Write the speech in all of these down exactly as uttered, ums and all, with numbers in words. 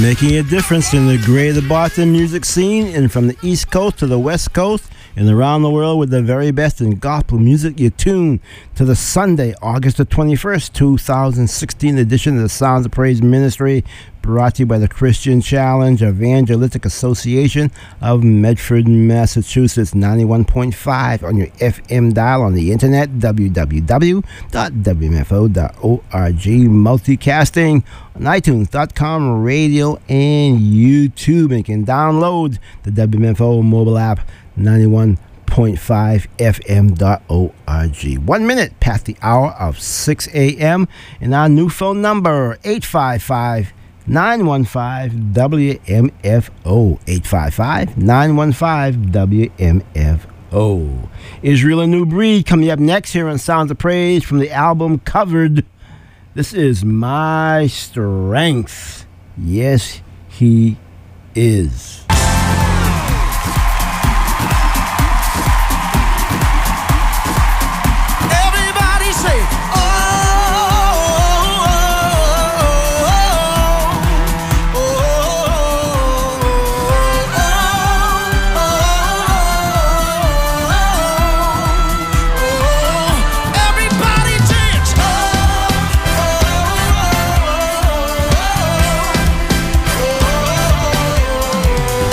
Making a difference in the greater Boston music scene, and from the East Coast to the West Coast and around the world with the very best in gospel music. You tune to the Sunday, August the twenty-first, twenty sixteen edition of the Sounds of Praise Ministry, brought to you by the Christian Challenge Evangelistic Association of Medford, Massachusetts. Ninety-one point five on your F M dial, on the internet, w w w dot w m f o dot org, multicasting on itunes dot com, radio, and YouTube. And you can download the W M F O mobile app, ninety-one point five F M dot org. One minute past the hour of six a.m. and our new phone number, eight five five, nine one five, W M F O, eight five five, nine one five, W M F O. Israel A New Breed coming up next here on Sounds of Praise from the album Covered. This is My Strength. Yes, he is. Oh,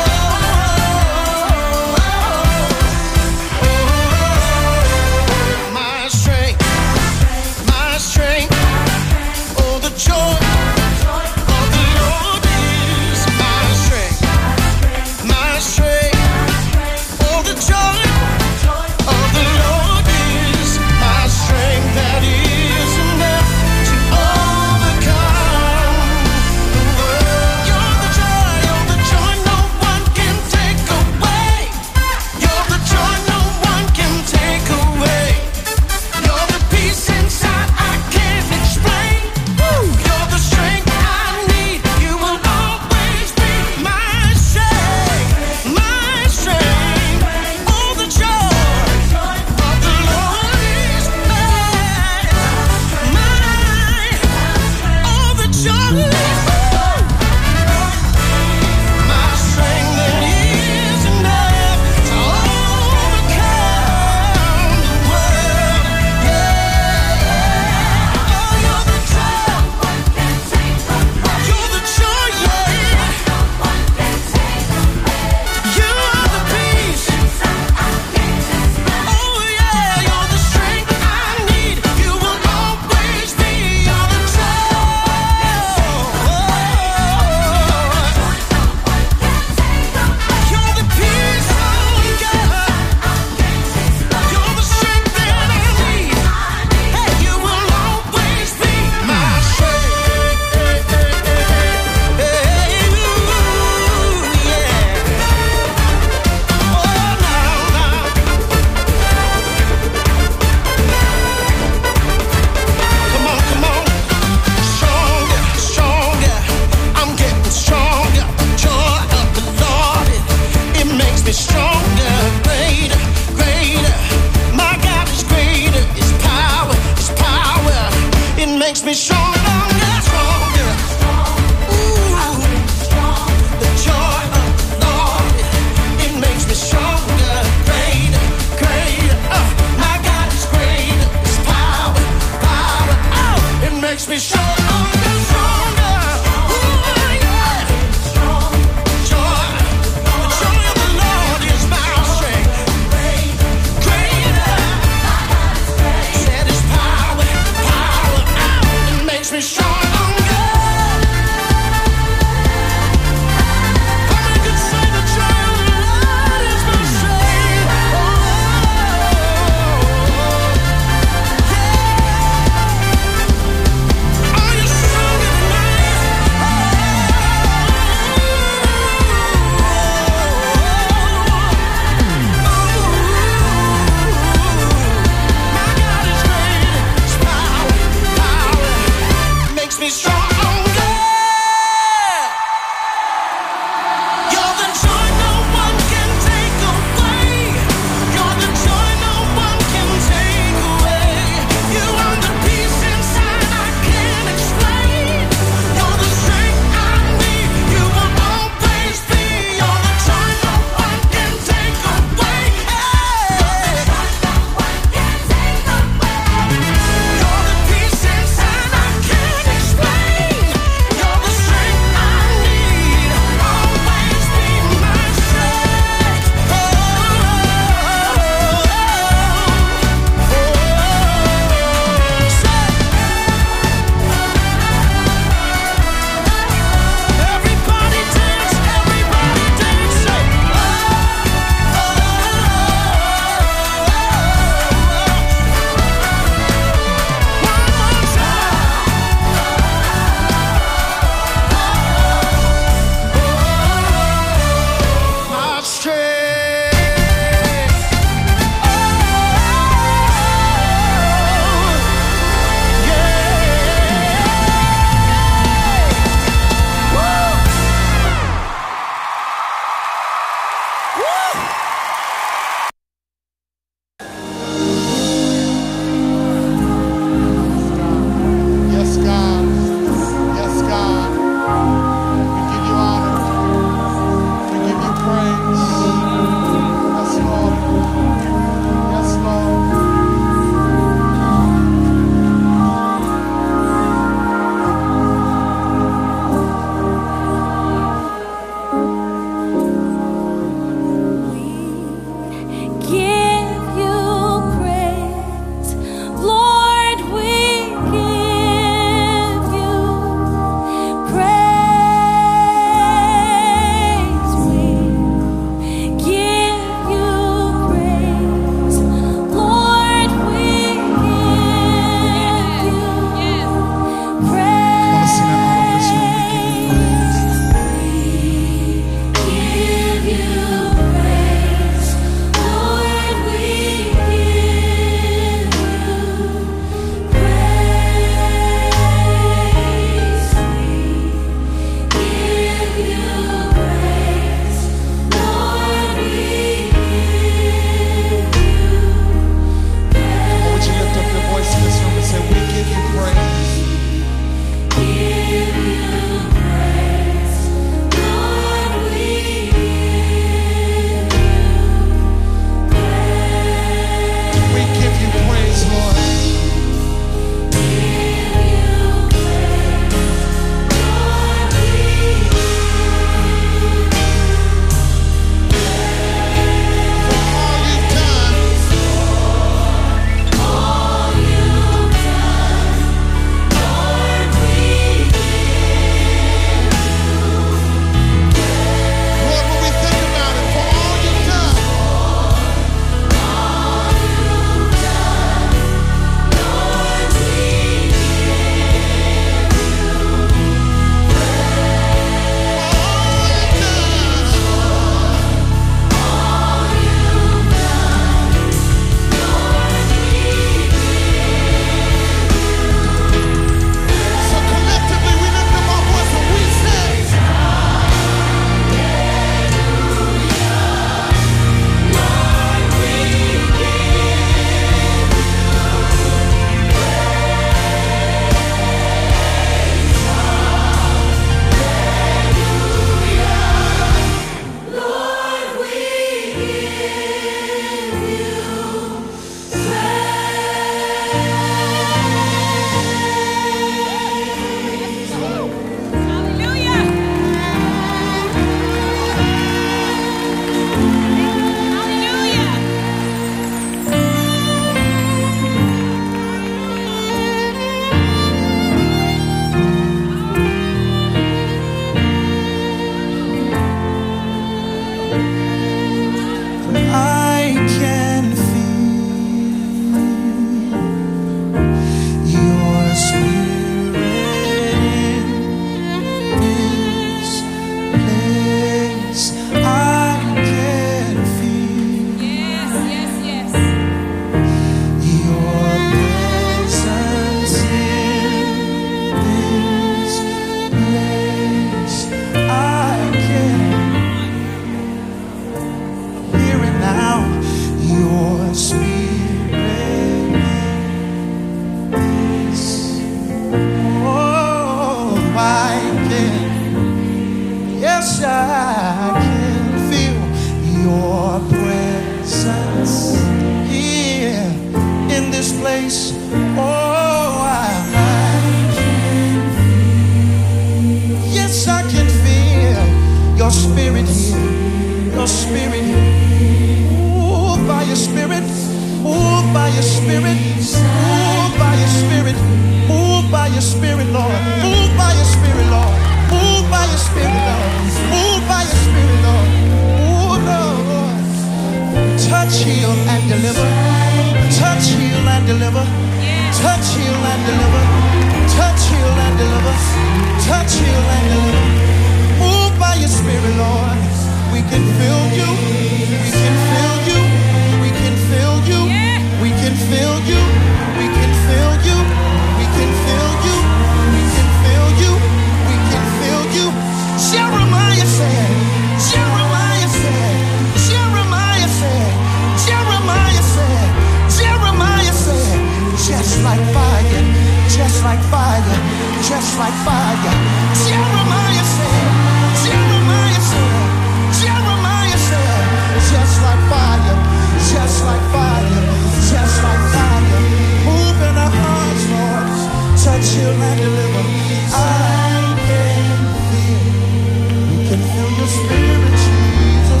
spirit. Move by your spirit. Move by your spirit. Move by your spirit. Move by your spirit, Lord. Move by your spirit, Lord. Move by your spirit, Lord. Move by your spirit, Lord. Move, Lord. Touch, heal, and deliver. Touch, heal, and deliver. Touch, heal, and deliver. Touch, heal, and deliver. Touch, heal, and deliver. Move by your spirit, Lord. We can feel you. We can feel you. We can feel you. We can feel you. We can feel you. We can feel you. We can feel you. We can feel you. Jeremiah said. Jeremiah said. Jeremiah said. Jeremiah said. Jeremiah said. Just like fire. Just like fire. Just like fire. Jeremiah said. Jeremiah said. Jeremiah said. Just like fire. Just like fire. Just like fire. Move in our hearts, Lord. Touch, heal, and deliver. I can feel. We can feel your spirit, Jesus.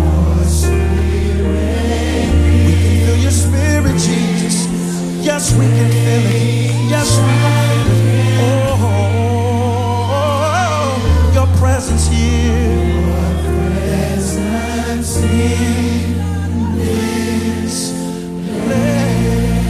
We can feel your spirit, Jesus. Yes, we can feel it. Yes, we can feel it. Oh, oh, oh, your presence here. Your presence in this place.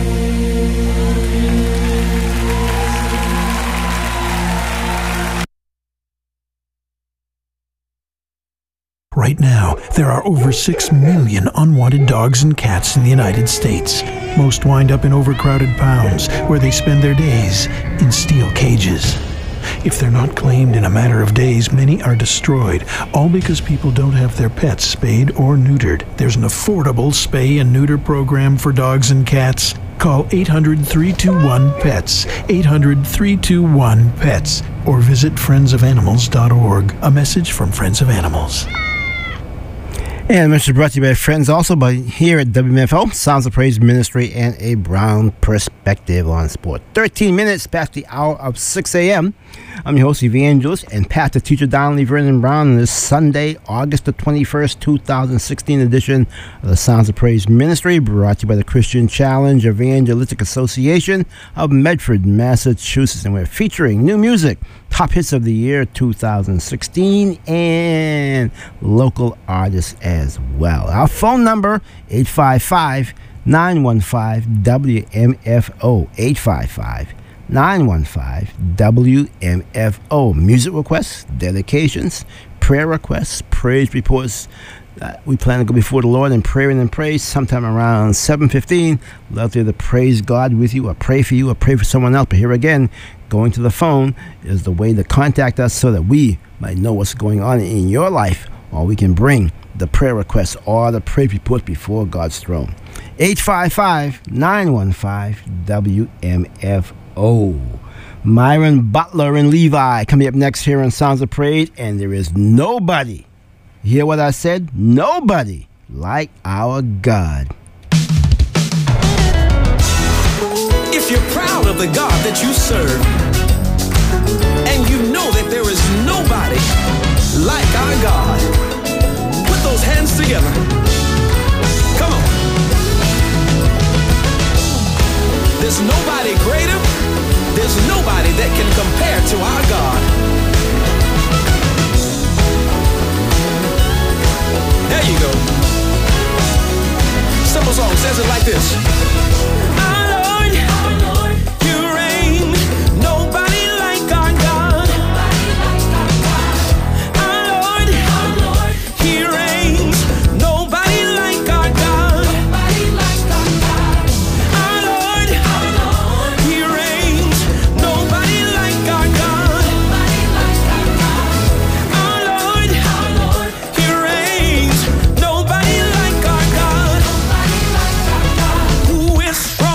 Right now, there are over six million unwanted dogs and cats in the United States. Most wind up in overcrowded pounds, where they spend their days in steel cages. If they're not claimed in a matter of days, many are destroyed, all because people don't have their pets spayed or neutered. There's an affordable spay and neuter program for dogs and cats. Call eight hundred, three two one, P E T S, eight hundred, three two one, P E T S, or visit friends of animals dot org. A message from Friends of Animals. And the message brought to you by friends also by here at W M F O, Sounds of Praise Ministry, and a Brown Perspective on Sport. thirteen minutes past the hour of six a.m. I'm your host, Evangelist, and Pastor Teacher Donnelly Vernon Brown on this Sunday, August the twenty-first, two thousand sixteen edition of the Sounds of Praise Ministry, brought to you by the Christian Challenge Evangelistic Association of Medford, Massachusetts. And we're featuring new music, top hits of the year two thousand sixteen, and local artists as well. Our phone number, eight five five, nine one five, W M F O, eight five five, nine one five, W M F O. Music requests, dedications, prayer requests, praise reports. Uh, we plan to go before the Lord in prayer and in praise sometime around seven fifteen. Love to either praise God with you or pray for you or pray for someone else. But here again, going to the phone is the way to contact us so that we might know what's going on in your life, or we can bring the prayer requests or the praise report before God's throne. eight five five, nine one five, W M F O. Myron Butler and Levi coming up next here on Sounds of Praise, and there is nobody, hear what I said, nobody like our God. If you're proud of the God that you serve, and you know that there is nobody like our God, put those hands together. Come on. There's nobody greater. There's nobody that can compare to our God. There you go. Simple song says it like this. Our Lord, our Lord, you reign. Nobody like our God. Our Lord, our Lord, he reigns. Nobody like our God. Our Lord, our Lord, he reigns. Nobody like our God. Our Lord, our Lord, he reigns. Nobody like our God. Who is strong?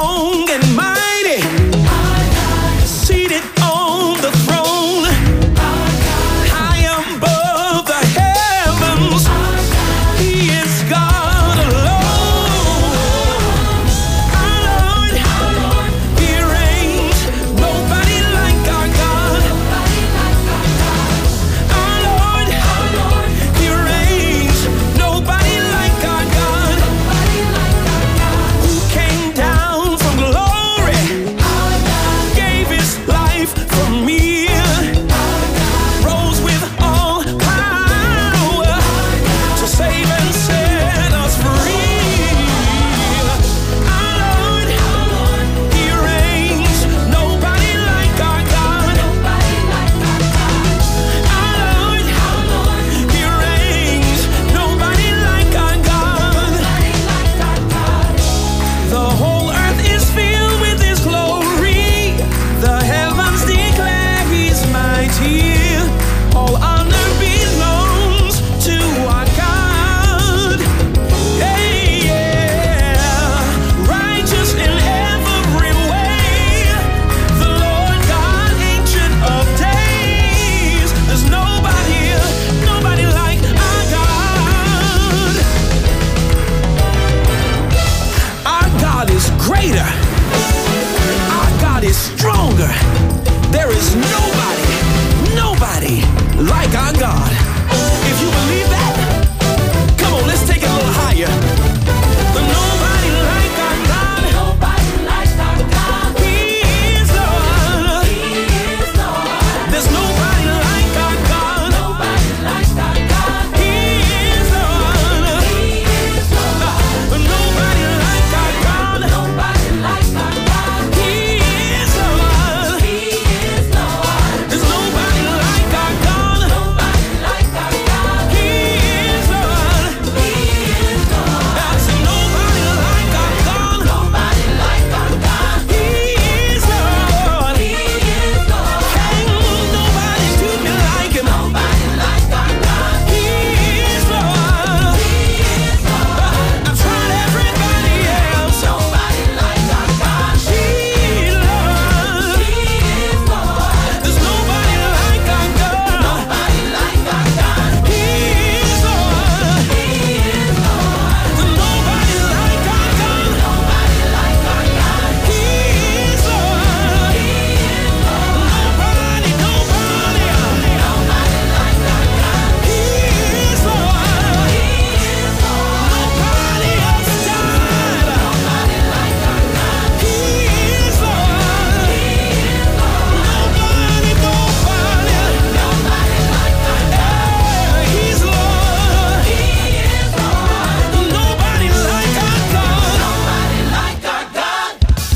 declare, there is nobody, nobody like our God. If you believe that, come on, let's take it a little higher. Nobody like our God. Nobody like our God. He is Lord. He is Lord. There's nobody like our God. Nobody like our God. He is Lord. He is Lord. Nobody like our God. Nobody like our God. He is Lord. He is Lord. There's nobody like our God. Nobody like our God. He is Lord. He is Lord. There's nobody like our God. Nobody like our God. He is Lord. He is Lord. Can't nobody do me like him. Nobody like our God. He is Lord. He is Lord. I've tried everybody else. Nobody like our God. He is Lord. He is Lord. There's nobody like our God. Nobody like our God. He is Lord. He is Lord. There's nobody like our God. Nobody like our God. He is Lord. He is Lord. Nobody, nobody, nobody like our God. He is Lord. He is Lord. Nobody else died. Nobody like our God. He is Lord. He is Lord. Nobody, nobody, nobody like our God. He's Lord. He is Lord. Nobody like our God. Nobody like our God.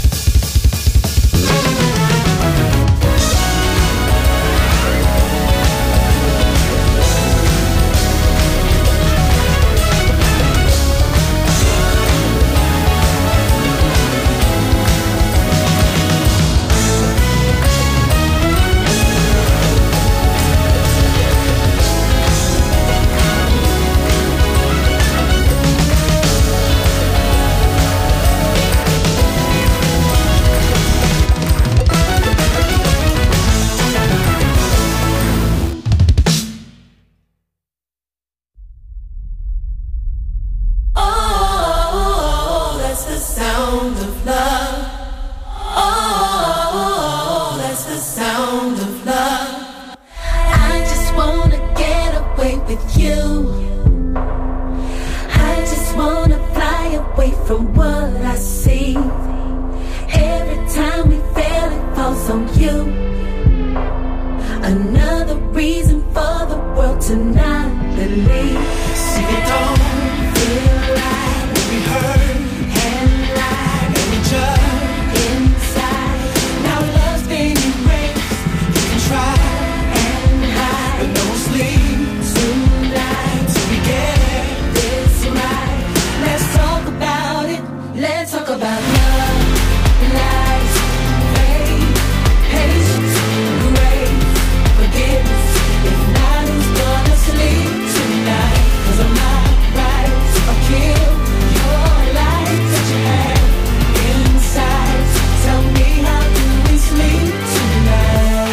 Oh, that's the sound of love. Oh, that's the sound of love. I just wanna get away with you. I just wanna fly away from what I see. Every time we fail, it falls on you. Another reason for the world to not believe. See, it don't Feel like make me hurt and like and we just inside. Now love's been erased you can try, and hide but no sleep tonight. till we get This right. Let's talk about it. Let's talk about love, lies, faith, patience, grace, forgiveness. If not, who's gonna sleep tonight? 'Cause I'm not right. I'll kill your life that you have inside. Tell me, how do we sleep tonight?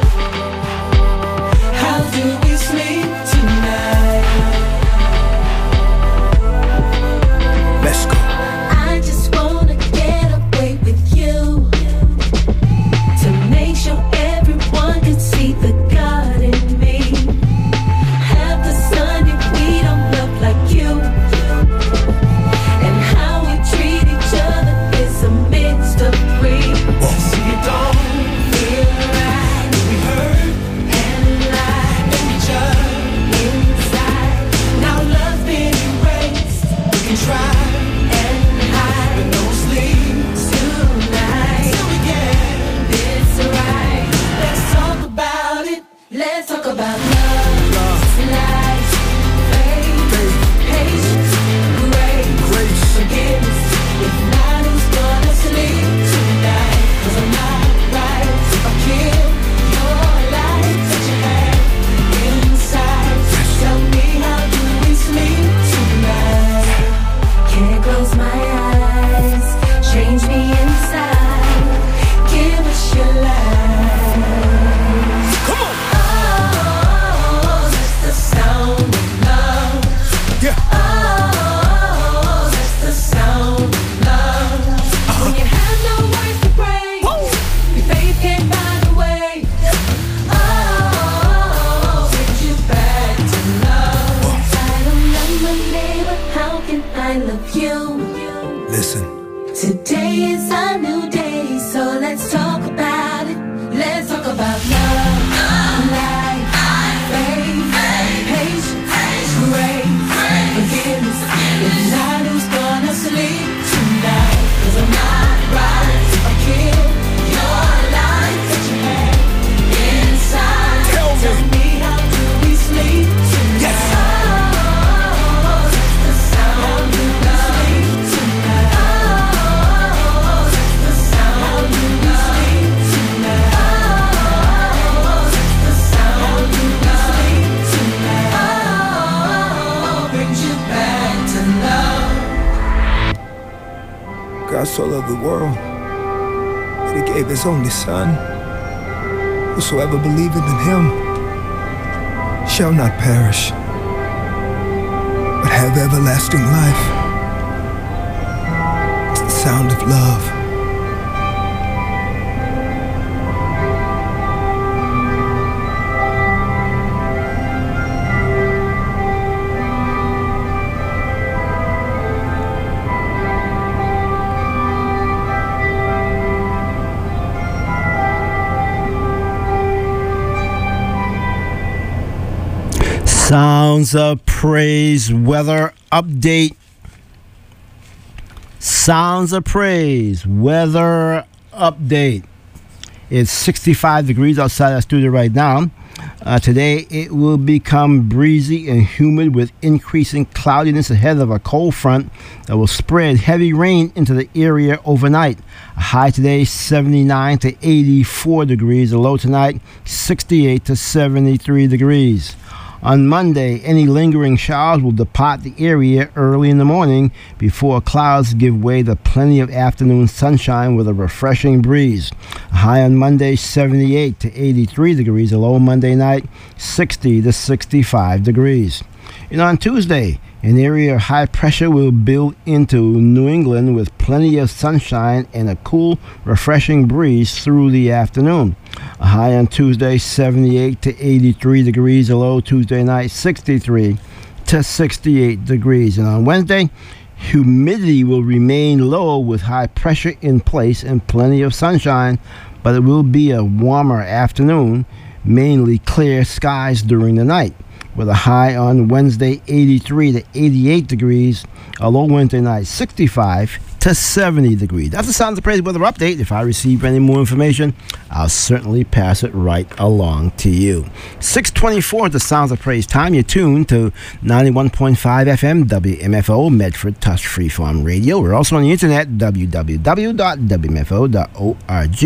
How do we sleep tonight? let's go. I just wanna Listen. Today is a new day, so let's talk about it. Let's talk about love, life, faith, patience, grace, forgiveness. If not, who's gonna sleep tonight? 'Cause I'm not right to kill your life that you had inside. Tell me. Tell me, how do we sleep tonight? Yes. Oh, that's the sound. How do we sleep tonight? Oh, that's the sound. How do we sleep tonight? Oh, that's the sound. How do we sleep tonight? Oh, brings you back to love. God so loved the world that he gave his only son. Whosoever believeth in him shall not perish, but have everlasting life. It's the sound of love. Sounds of Praise weather update. Sounds of Praise weather update. It's sixty-five degrees outside our studio right now. Uh, today it will become breezy and humid with increasing cloudiness ahead of a cold front that will spread heavy rain into the area overnight. A high today seventy-nine to eighty-four degrees. A low tonight sixty-eight to seventy-three degrees. On Monday, any lingering showers will depart the area early in the morning before clouds give way to plenty of afternoon sunshine with a refreshing breeze. A high on Monday, seventy-eight to eighty-three degrees. A low Monday night, sixty to sixty-five degrees. And on Tuesday, an area of high pressure will build into New England with plenty of sunshine and a cool, refreshing breeze through the afternoon. A high on Tuesday, seventy-eight to eighty-three degrees. A low Tuesday night, sixty-three to sixty-eight degrees. And on Wednesday, humidity will remain low with high pressure in place and plenty of sunshine, but it will be a warmer afternoon, mainly clear skies during the night, with a high on Wednesday, eighty-three to eighty-eight degrees. A low Wednesday night, sixty-five to seventy degrees. That's the Sounds of Praise weather update. If I receive any more information, I'll certainly pass it right along to you. six twenty-four at the Sounds of Praise time. You're tuned to ninety-one point five F M W M F O, Medford Touch Freeform Radio. We're also on the internet, w w w dot w m f o dot org.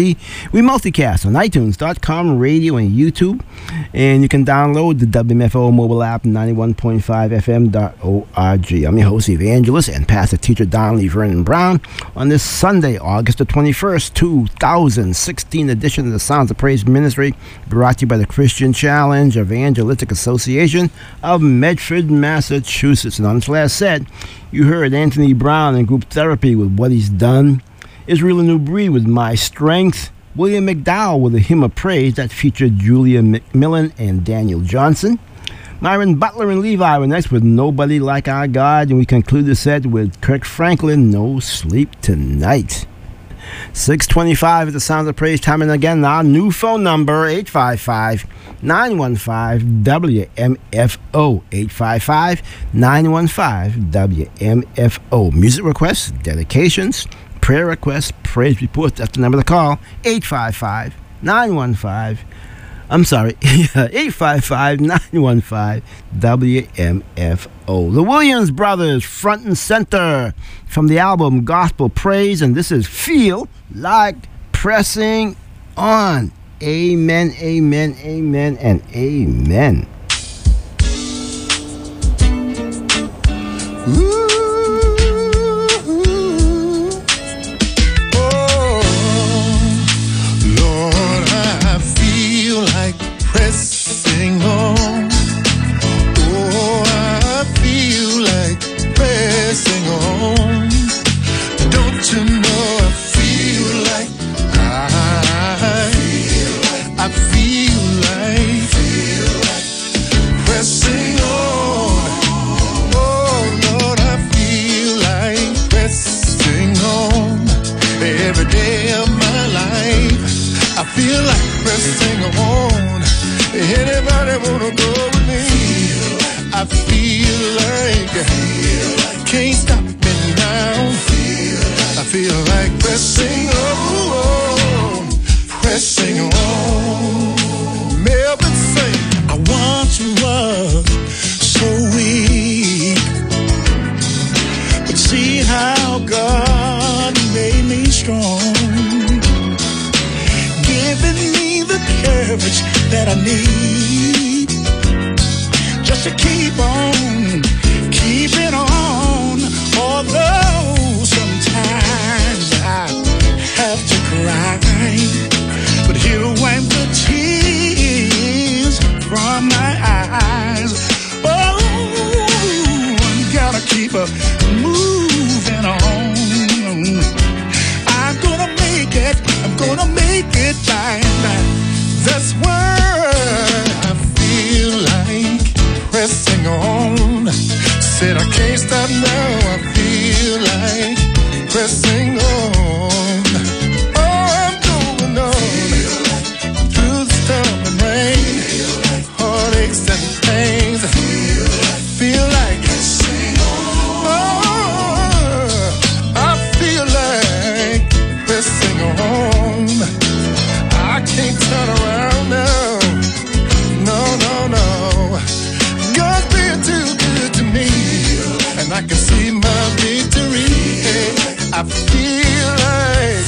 We multicast on iTunes dot com, radio, and YouTube. And you can download the W M F O mobile app, ninety-one point five F M dot org. I'm your host, evangelist, and pastor teacher Donnelly Vernon Brown. On this Sunday, August the twenty-first, two thousand sixteen edition of the Sounds of Praise Ministry, brought to you by the Christian Challenge Evangelistic Association of Medford, Massachusetts. And on this last set, you heard Anthony Brown and Group Therapy with What He's Done, Israel A New Breed with My Strength, William McDowell with a hymn of praise that featured Julia McMillan and Daniel Johnson. Myron Butler and Levi were next with Nobody Like Our God, and we conclude the set with Kirk Franklin, No Sleep Tonight. six twenty-five at the Sounds of Praise time, and again, our new phone number, eight five five, nine one five, W M F O, eight five five, nine one five, W M F O. Music requests, dedications, prayer requests, praise reports, that's the number to call, eight five five, nine one five, I'm sorry, eight five five, nine one five, W M F O. The Williams Brothers, front and center, from the album Gospel Praise, and this is Feel Like Pressing On. Amen, amen, amen, and amen. Ooh. Pressing on, oh, I feel like pressing on. Don't you know I feel like I feel like I feel like, feel like pressing on. Oh Lord, I pressing on, pressing on. Melvin sing. I once was so weak, but see how God made me strong, giving me the courage that I need just to keep on, keeping on. Although sometimes I have to cry, but He'll wipe the tears from my eyes. Oh, I gotta keep a moving on. I'm gonna make it, I'm gonna make it by and by. That's why I feel like pressing on. Said I can't stop now, I feel like pressing on. Oh, I'm going on through the storm and rain, heartaches and pains. Feel like pressing on. Oh, I feel like pressing on. I can't turn around now. No, no, no. God's been too good to me, and I can see my victory. I feel like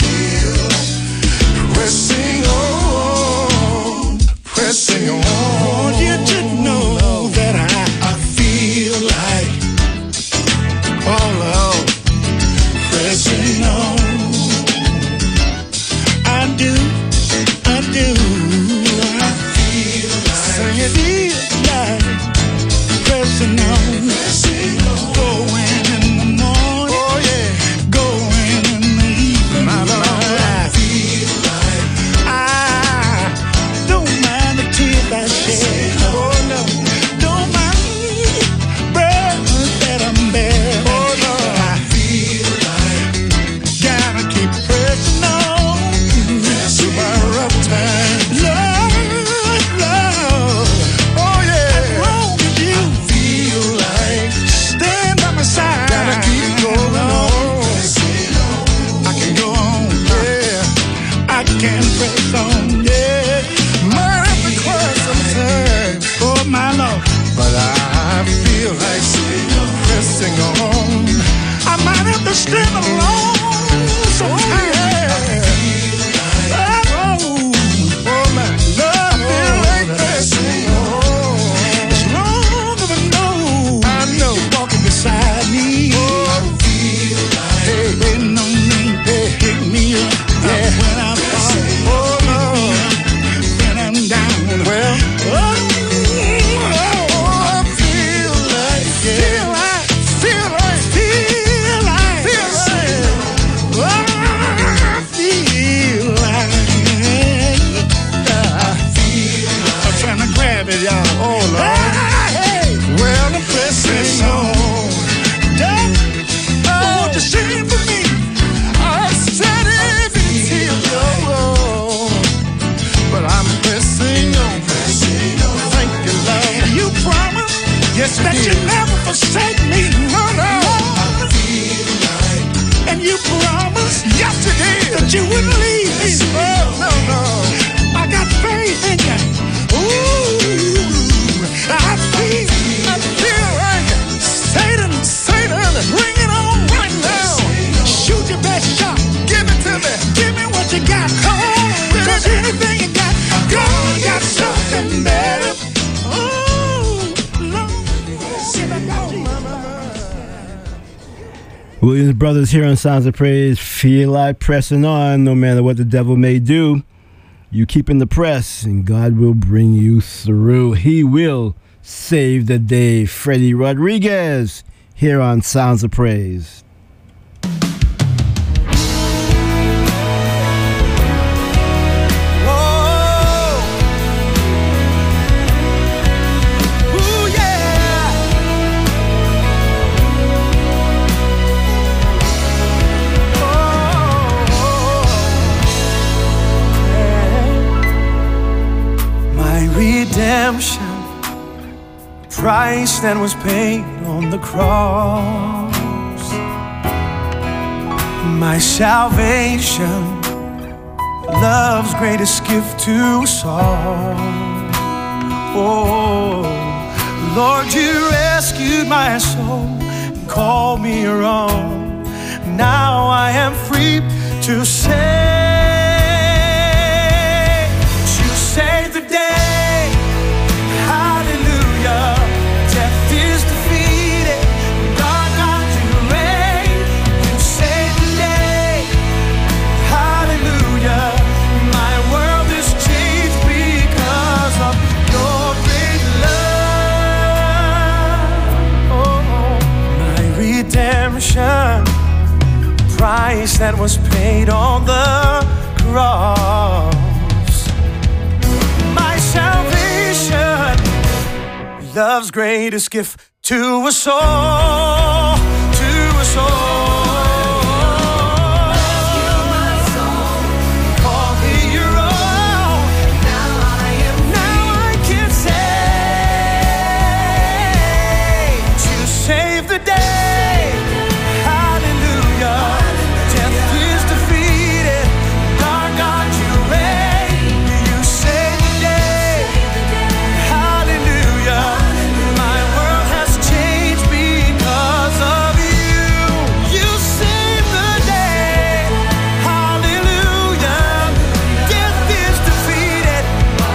pressing on, pressing on. I want you to know that I, I feel like, oh Lord, pressing on. I do, I do. I feel like, sing it is like pressing on, pressing on. Going in the morning, oh yeah, going in the evening. My Lord, I feel like I don't mind the tears I shed. Oh no, don't mind burdens that I'm bearing. Oh no, I feel like gotta keep pressing on through my rough times. Lord, Lord, oh yeah, as long as you feel like stand by my side, gotta keep going on. I can go on, yeah, I can press on, yeah. Might have to cry sometimes, oh my Lord, but I feel like pressing on. I might have to stand alone sometimes. Oh, oh my Lord, I feel like pressing on. As long as I know, I know you're walking beside me. Oh, I feel like hey, waiting on me, hey, pick me up, yeah. When I fall, oh Lord, when I'm down, well, oh, oh, I feel like, yeah. Feel like, feel like, feel like, feel like, oh, I feel like, I feel like. I'm trying to grab it, y'all. Oh Lord, hey, well I'm pressing on. Yeah. Oh, won't you sing for me? I said it until you're wrong, but I'm pressing on, pressing on. Thank you, Lord. You promised, yes, that you never forsake me. No, no. I feel like, and you promised, yes, you did, that you wouldn't leave me. Oh, no, no. I got faith in you. Ooh, I feel, I feel like Satan, Satan, bring it on right now. Shoot your best shot. Give it to me. Give me what you got. Come on, cause anything you got, God got something better. Oh, Lord, if I got you. Williams Brothers here on Sounds of Praise. Feel like pressing on no matter what the devil may do. You keep in the press and God will bring you through. He will save the day. Freddie Rodriguez here on Sounds of Praise. Redemption, price that was paid on the cross. My salvation, love's greatest gift to us all. Oh, Lord, you rescued my soul and called me your own. Now I am free to say, you saved the day. Hallelujah. Death is defeated. God, God, you reign. You saved the day. Hallelujah. My world is changed because of your great love. Oh, my redemption, price that was paid on the cross. My salvation, love's greatest gift to us all, to us all. Call me your own. Now I am free. Now I can say, you saved the day. Hallelujah. Death is defeated. God, God, you reign. You saved the day. Hallelujah. My world has changed because of you. You saved the day. Hallelujah. Death is defeated.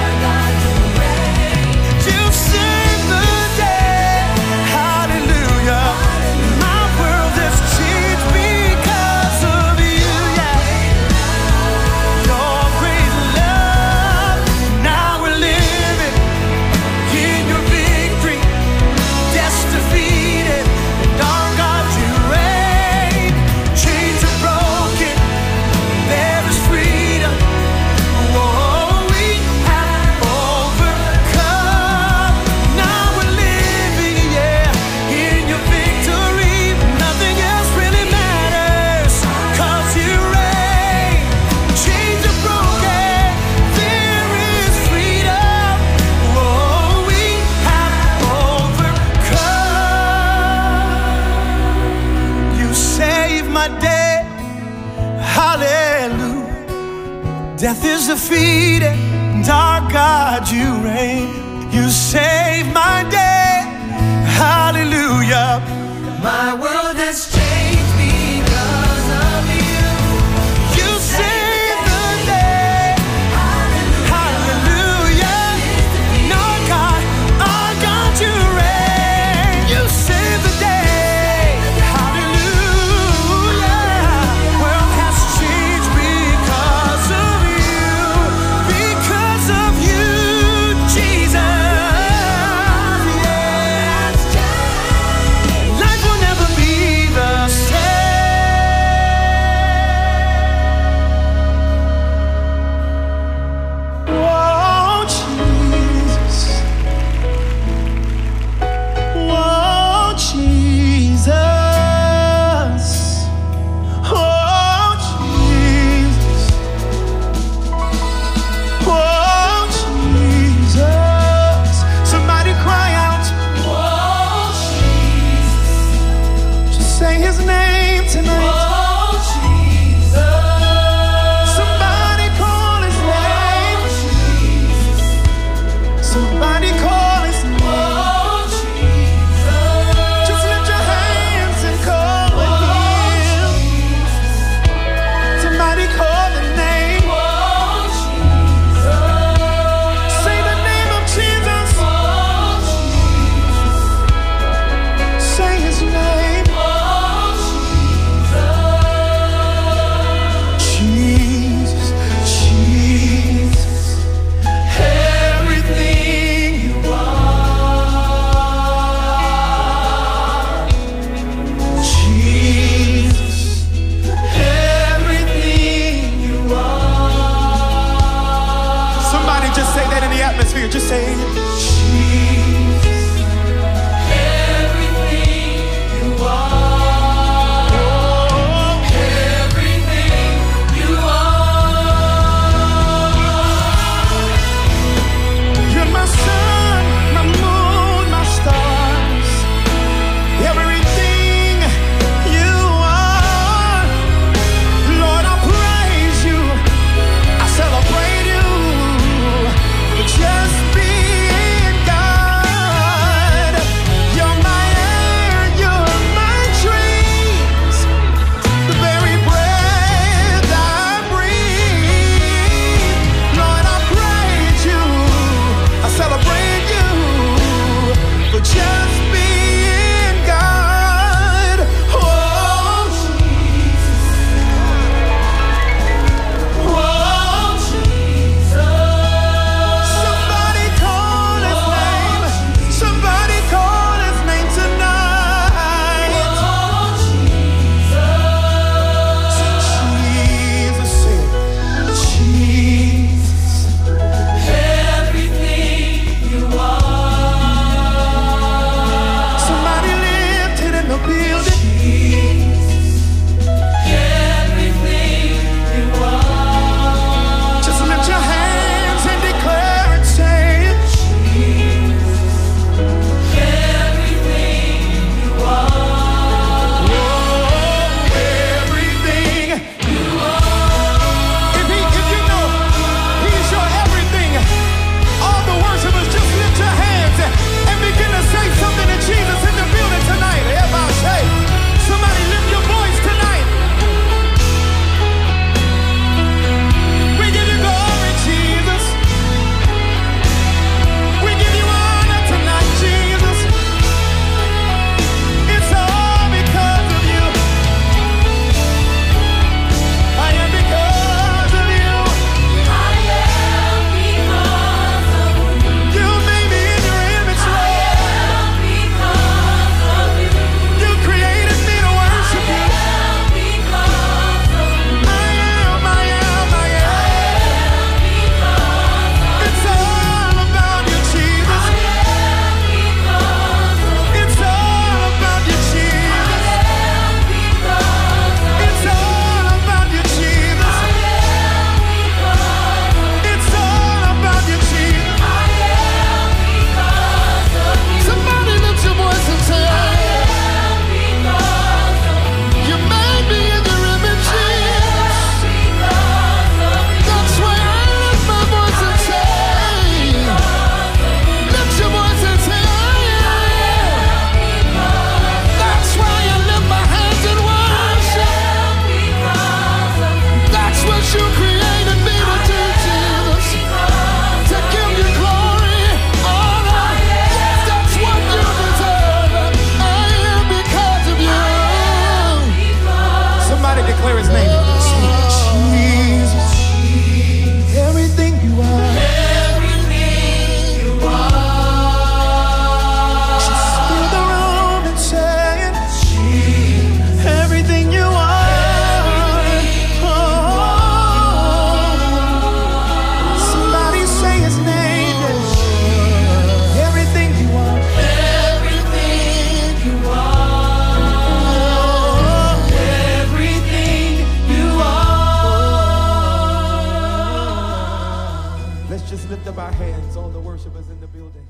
You saved the day. Hallelujah. My world has changed because of you. Yeah. Your great love. Now we're living in your victory. Death's defeated. And our God, you reign. Chains are broken. There is freedom. Oh, we have overcome. Now we're living, yeah, in your victory. Nothing else really matters, 'cause you reign. Chains are broken. There is freedom. Oh, we have overcome. You saved my day. Hallelujah. Death is defeated, and our God, you reign. You saved my day. Hallelujah. My world has changed because of you. You saved the day. Hallelujah. And our God, our God, you reign. You saved the day. Hallelujah. World has changed because of you. Because of you, Jesus. Yes. Life will never be the same. Oh, Jesus. Oh, Jesus. Oh, Jesus. Oh, Jesus. Somebody cry out. Oh, Jesus. Just say his name tonight. Oh, Jesus. Somebody call his name. Somebody call his name. Just lift your hands and call him. Somebody call the name. Say the name of Jesus. Say his name. Jesus, Jesus, everything you are. Jesus, everything you are. Somebody just say that in the atmosphere. Just say, Jesus, everything you are. Everything you are. You're my sun, my moon, my stars. Everything you are. declare his name. Jesus, everything you are. Everything you are. Just feel the room and say it. Everything you are. Oh. Somebody say his name. Everything you are. Everything you are. Everything you are. Let's just lift up our hands, all the worshipers in the building.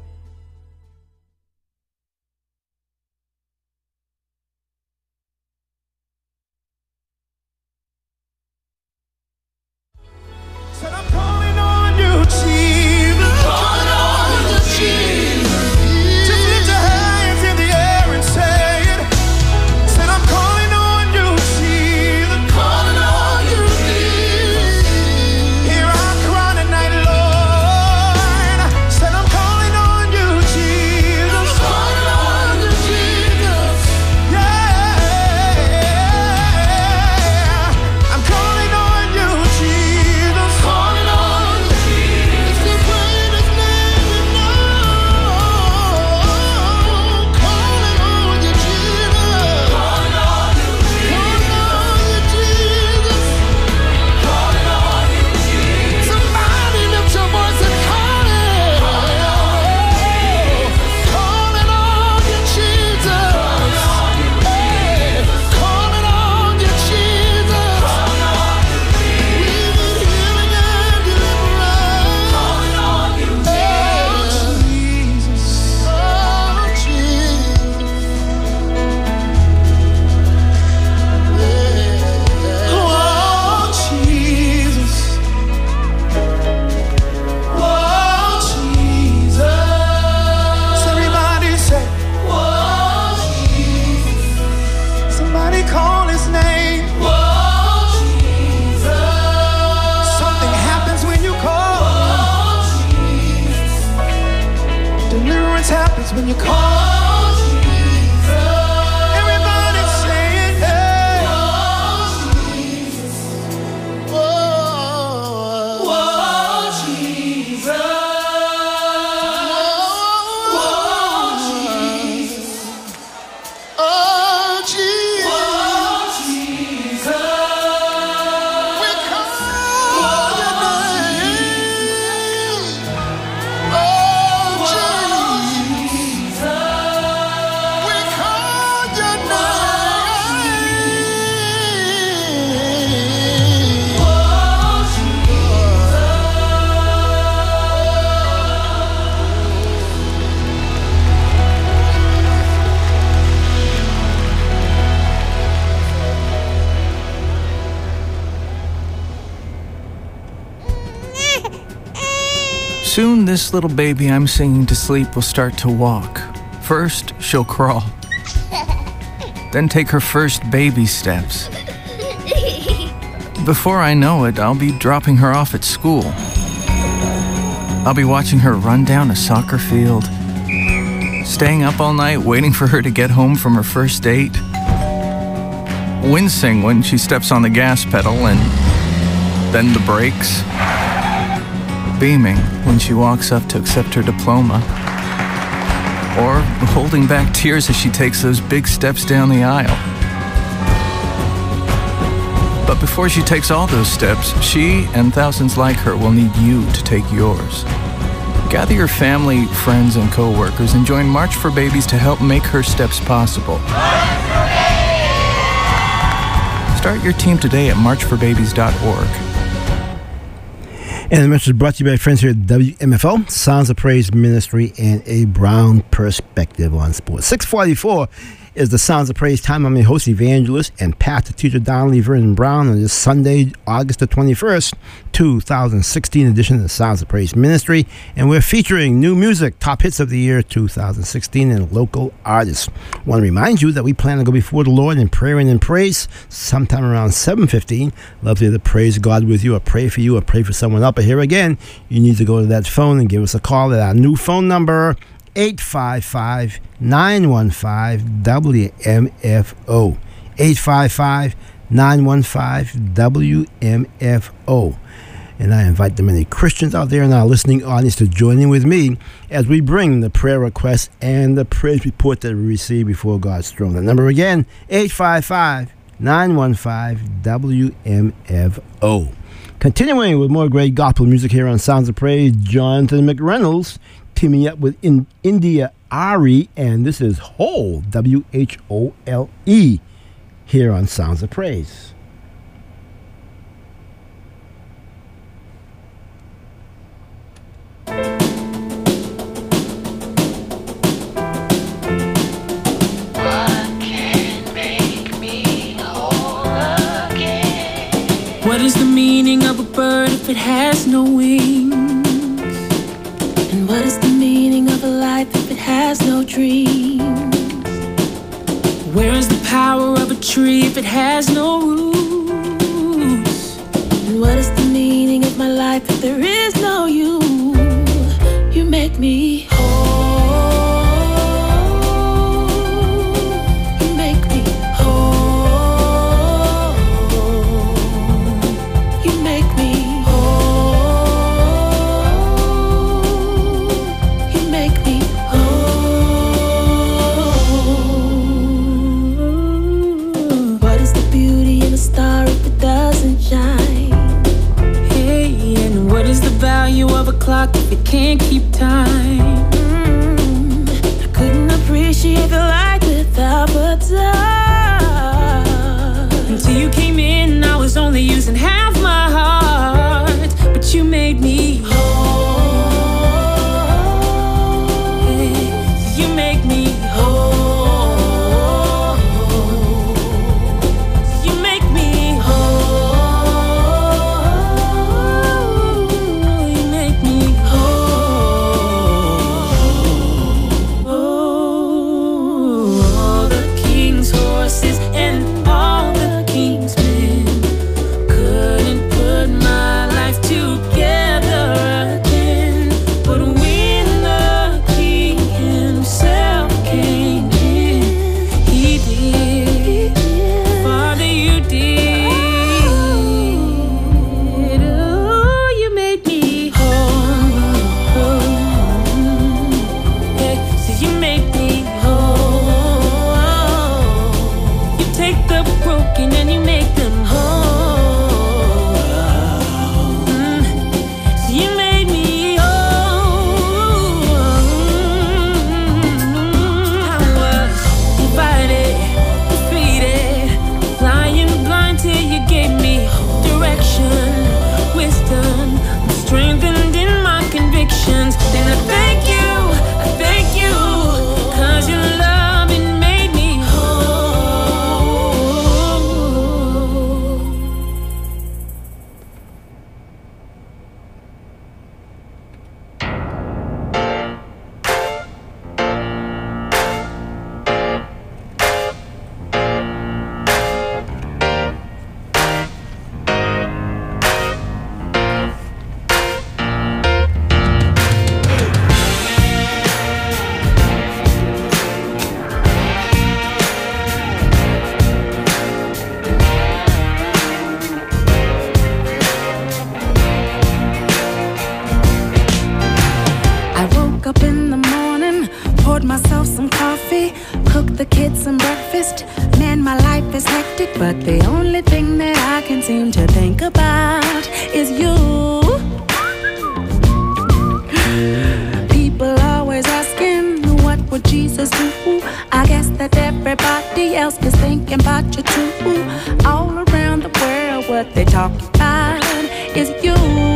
Said I'm calling on you, Jesus. Calling on you, Jesus. Just lift your hands in the air and say it. Said I'm calling on you, Jesus. Calling on you, Jesus. Here I cry tonight, Lord. Said I'm calling on you, Jesus. Calling on you, Jesus. Yeah. I'm calling on you, Jesus. Calling on you, Jesus. It's the greatest name we know. Calling on you, Jesus. Calling on you, Jesus. Calling on you, Jesus. Calling on you, Jesus. Somebody lift your voice and call it. Calling on you, Jesus. Hey, calling on you, Jesus. We need healing and deliverance. Calling on you, Oh, Jesus. Oh, Jesus. Oh, Jesus. Oh, Jesus. Everybody say, Whoa, Jesus. somebody call his name. Whoa, Jesus. Something happens when you call. Whoa, Jesus. Deliverance happens when you call. Whoa, Jesus. Everybody say it. Hey. Whoa, Jesus. Whoa, Jesus. Oh, Jesus. Whoa, Jesus. We call your name. Oh, Jesus. We call your name. Soon this little baby I'm singing to sleep will start to walk. First, she'll crawl. Then take her first baby steps. Before I know it, I'll be dropping her off at school. I'll be watching her run down a soccer field, staying up all night waiting for her to get home from her first date, wincing when she steps on the gas pedal and then the brakes, beaming when she walks up to accept her diploma, or holding back tears as she takes those big steps down the aisle. But before she takes all those steps, she and thousands like her will need you to take yours. Gather your family, friends, and co-workers and join March for Babies to help make her steps possible. Start your team today at march for babies dot org. And the message is brought to you by friends here at W M F O, Sounds of Praise Ministry, and a Brown Perspective on Sports. six forty-four is the Sounds of Praise time. I'm your host, evangelist, and pastor teacher Donnelly Vernon Brown on this Sunday, August the twenty-first, two thousand sixteen edition of the Sounds of Praise Ministry. And we're featuring new music, top hits of the year two thousand sixteen, and local artists. I want to remind you that we plan to go before the Lord in prayer and in praise sometime around seven fifteen. Love to either praise God with you or pray for you or pray for someone else. But here again, you need to go to that phone and give us a call at our new phone number, eight five five, nine one five, W M F O. eight five five, nine one five W M F O. And I invite the many Christians out there in our listening audience to join in with me as we bring the prayer requests and the praise report that we receive before God's throne. The number again, eight five five, nine one five, W M F O. Continuing with more great gospel music here on Sounds of Praise, Jonathan McReynolds teaming up with in- India Ari, and this is Whole, W H O L E, here on Sounds of Praise. What is the meaning of a bird if it has no wings? And what is the meaning of a life if it has no dreams? Where is the power of a tree if it has no roots? And what is the meaning of my life if there is no you? You make me whole. You make me whole. You make me whole. You make me whole. What is the beauty in a star if it doesn't shine? Hey, and what is the value of a clock if it can't keep time? Mm, I couldn't appreciate the light without the dark. Until you came in, I was only using half my heart, but you made me whole. Hey, you make me whole. You make me whole. You make me whole. All the king's horses and all the king's men couldn't put my life together again. But when the king himself came in, he did. Father, you did. Oh, you made me whole. Yeah, so you make me whole. You take the broken and you make them whole. Mm. So you made me whole. I was divided, defeated, flying blind till you gave me direction, wisdom, strengthened in my convictions. Then I thank you, I thank you, 'cause your love, it made me whole. I woke up in the morning, poured myself some coffee, cooked the kids some breakfast. Man, my life is hectic, but the only thing that I can seem to think about is you. People always asking, what would Jesus do? I guess that everybody else is thinking about you too. All around the world, what they talk about is you.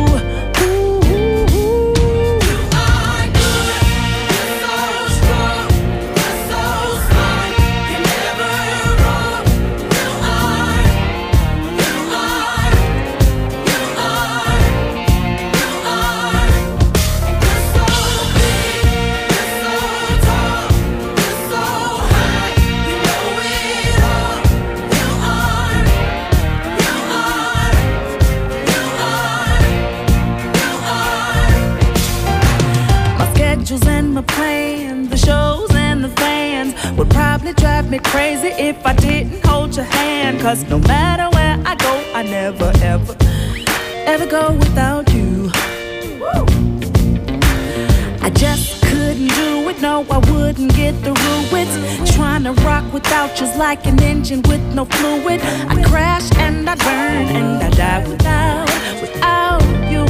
And my plan, the shows and the fans would probably drive me crazy if I didn't hold hold your hand, cause no matter where I go, I never, ever, ever go without you. Woo. I just couldn't do it, no, I wouldn't get through it. Trying to rock without you's like an engine with no fluid. I crash and I burn and I die without, without you.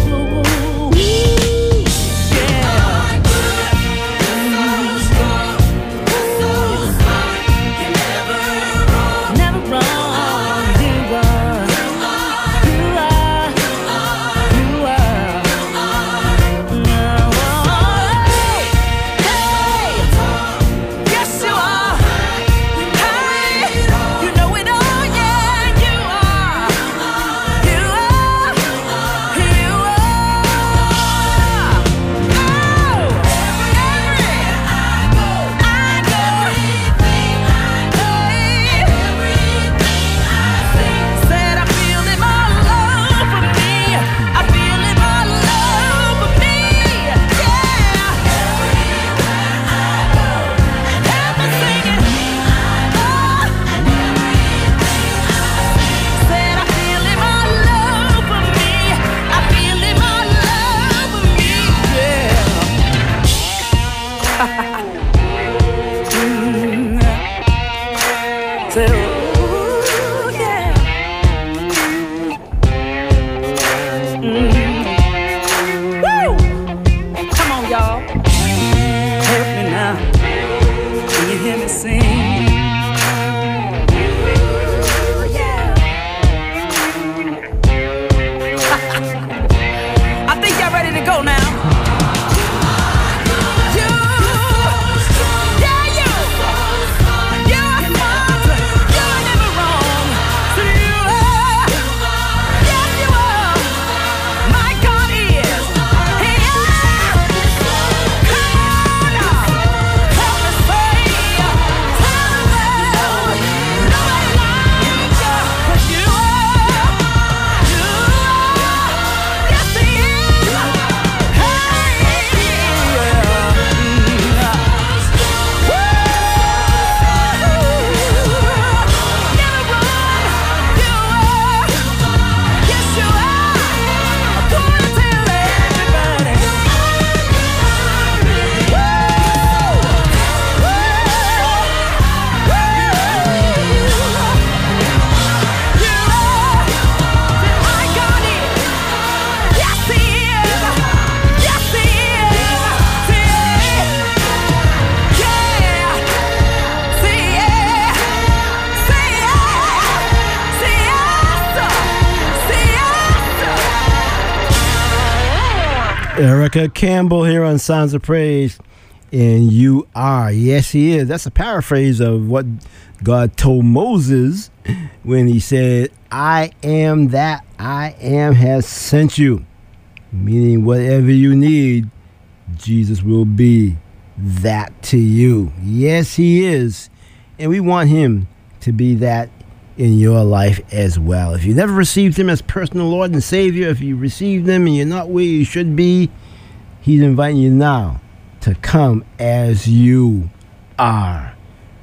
Erica Campbell here on Sounds of Praise. And you are. Yes, he is. That's a paraphrase of what God told Moses when he said, I am that I am has sent you. Meaning whatever you need, Jesus will be that to you. Yes, he is. And we want him to be that in your life as well. If you never received him as personal Lord and Savior, if you received him and you're not where you should be, he's inviting you now to come as you are.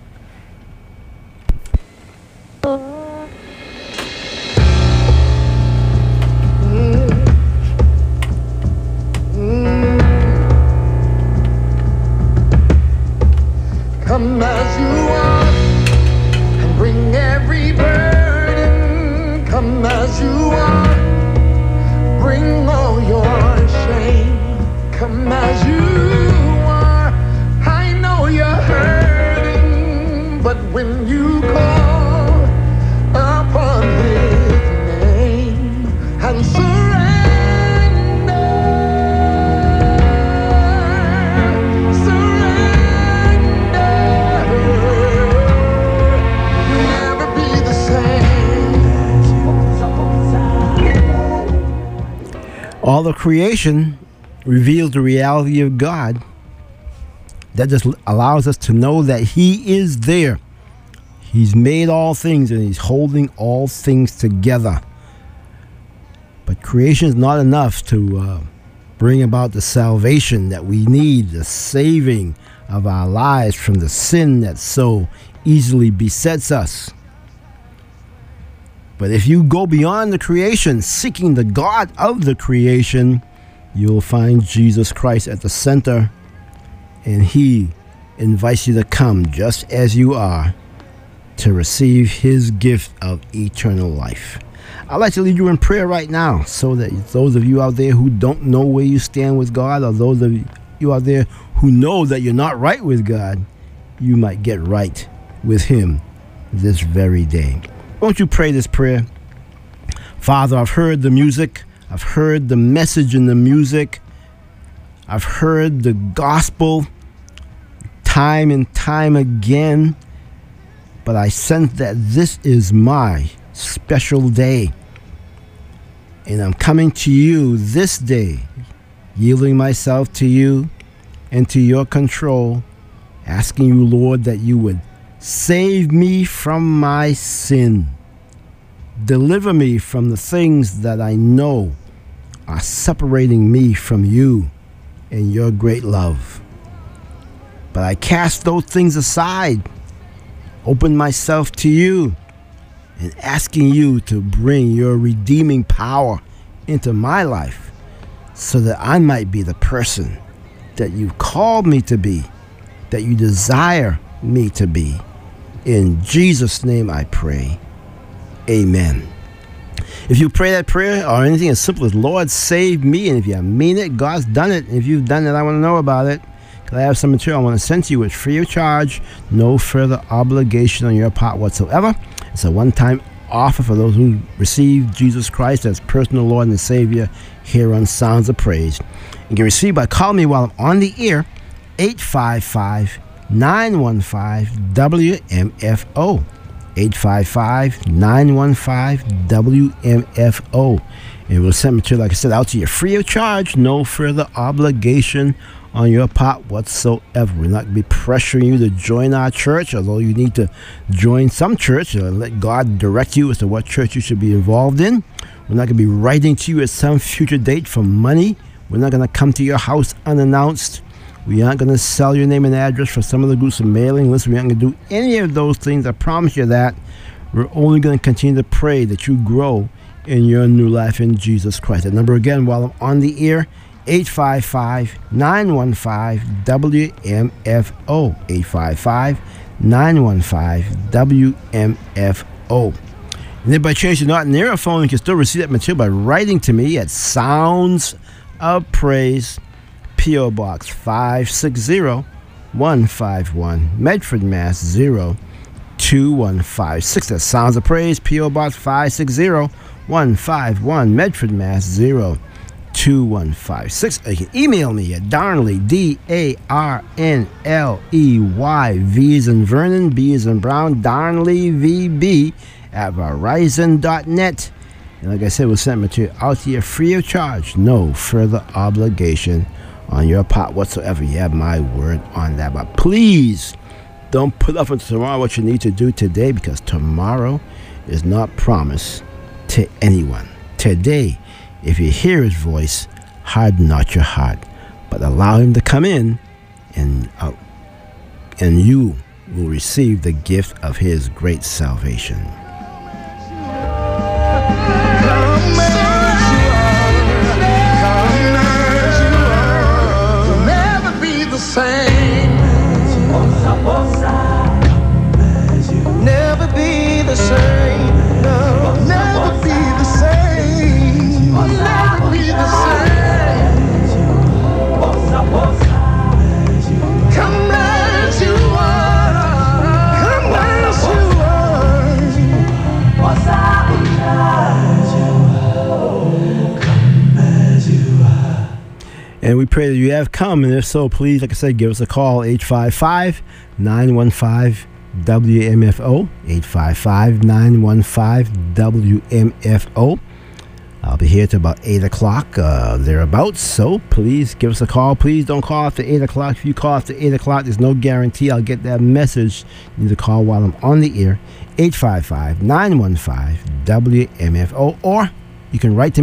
Come as you are and bring every burden. Come as you are, bring all your shame. Come as you are, I know you're hurting, but when you call upon his name and surrender, all of creation reveals the reality of God. That just allows us to know that he is there. He's made all things and he's holding all things together. But creation is not enough to uh, bring about the salvation that we need, the saving of our lives from the sin that so easily besets us. But if you go beyond the creation, seeking the God of the creation, you'll find Jesus Christ at the center, and he invites you to come just as you are to receive his gift of eternal life. I'd like to lead you in prayer right now so that those of you out there who don't know where you stand with God, or those of you out there who know that you're not right with God, you might get right with him this very day. Won't you pray this prayer? Father, I've heard the music. I've heard the message in the music. I've heard the gospel time and time again. But I sense that this is my special day. And I'm coming to you this day, yielding myself to you and to your control, asking you, Lord, that you would save me from my sin. Deliver me from the things that I know are separating me from you and your great love. But I cast those things aside, open myself to you, and asking you to bring your redeeming power into my life so that I might be the person that you called me to be, that you desire me to be. In Jesus' name I pray. Amen. If you pray that prayer or anything as simple as Lord save me, and if you mean it, God's done it. If you've done it, I want to know about it. Because I have some material I want to send to you. It's free of charge, no further obligation on your part whatsoever. It's a one-time offer for those who receive Jesus Christ as personal Lord and Savior here on Sounds of Praise. You can receive by calling me while I'm on the air, eight five five, nine one five, W M F O. eight five five, nine one five, W M F O. And we'll send material, like I said, out to you free of charge, no further obligation on your part whatsoever. We're not going to be pressuring you to join our church, although you need to join some church, or let God direct you as to what church you should be involved in. We're not going to be writing to you at some future date for money. We're not going to come to your house unannounced. We aren't going to sell your name and address for some of the groups of mailing lists. We aren't going to do any of those things. I promise you that. We're only going to continue to pray that you grow in your new life in Jesus Christ. The number again, while I'm on the air, eight five five, nine one five, W M F O. eight five five, nine one five, W M F O. And if by chance you're not near a phone, you can still receive that material by writing to me at Sounds of Praise, P O. Box five six zero, one five one, Medford, Mass. zero two one five six. That's Sounds of Praise, P O. Box five six zero, one five one, Medford, Mass. zero two one five six. You can email me at Darnley, D A R N L E Y, V as in Vernon, B as in Brown, Darnley, V B, at Verizon dot net. And like I said, we'll send material out to you free of charge, no further obligation on your part whatsoever. You have my word on that. But please don't put off until tomorrow what you need to do today, because tomorrow is not promised to anyone. Today, if you hear his voice, harden not your heart, but allow him to come in, and uh, and you will receive the gift of his great salvation. Same. Never be the same. No, never be the same. Never be the same. Come as you are. Come as you are. Come as you are. And we pray that you have come, and if so, please, like I said, give us a call, eight five five, nine one five, W M F O, eight five five, nine one five, W M F O. I'll be here till about eight o'clock, uh, thereabouts, so please give us a call. Please don't call after eight o'clock. If you call after eight o'clock, there's no guarantee I'll get that message. You need to call while I'm on the air, eight five five, nine one five, W M F O, or you can write to me.